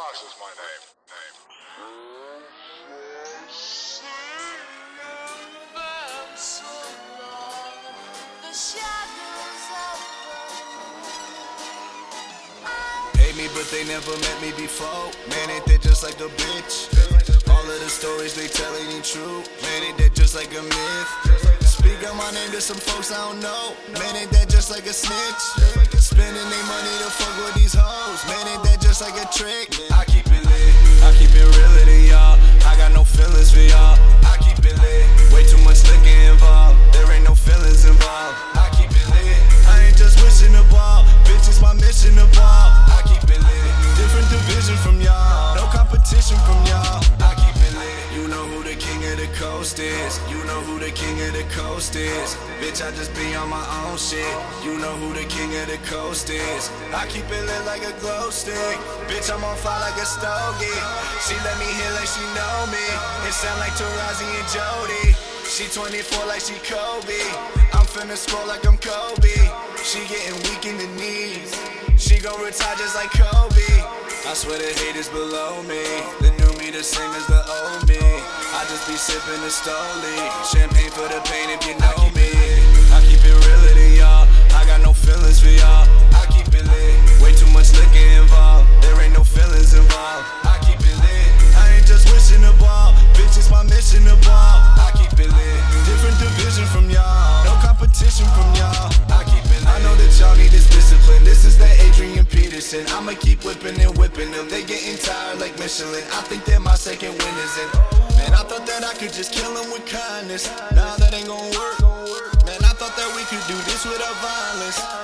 Cross is my name. Hate me, but they never met me before. Man, ain't that just like a bitch? All of the stories they tell ain't true. Man, ain't that just like a myth? Speak on my name to some folks I don't know. Man, ain't that just like a snitch? Spending their money to fuck with these hoes. Man, ain't that just like a trick? I keep it lit, I keep it realer than y'all. I got no feelings for y'all. I keep it lit, way too much liquor involved. There ain't no feelings involved. I keep it lit, I ain't just wishing the ball. Bitch, it's my mission to ball. I keep it lit, different division from y'all. No competition from y'all. I keep it lit. You know who the king of the coast is. You know who the king of the coast is. Bitch, I just be on my own shit. You know who the king of the coast is. I keep it lit like a glow stick. Bitch, I'm on fire like a stogie. She let me hit like she know me. It sound like Tarazi and Jody. She 24 like she Kobe. I'm finna score like I'm Kobe. She getting weak in the knees. She gon' retire just like Kobe. I swear the haters below me. The new me the same as the old me. I just be sipping the Stoli. Champagne for the pain if you know me. I keep it realer than y'all. I got no feelings for y'all. I keep it lit, way too much liquor involved. There ain't no feelings involved. I keep it lit, I ain't just wishing the ball. Bitch, it's my mission to ball. I keep it lit, different division from y'all. No competition from y'all. I keep it lit. I know that y'all need this discipline. This is that Adrian Peterson. I'ma keep whipping and whipping them. They getting tired like Michelin. I think that my second win is in. Man, I thought that I could just kill them with kindness. Nah, that ain't gon' work. Man, I thought that we could do this without violence.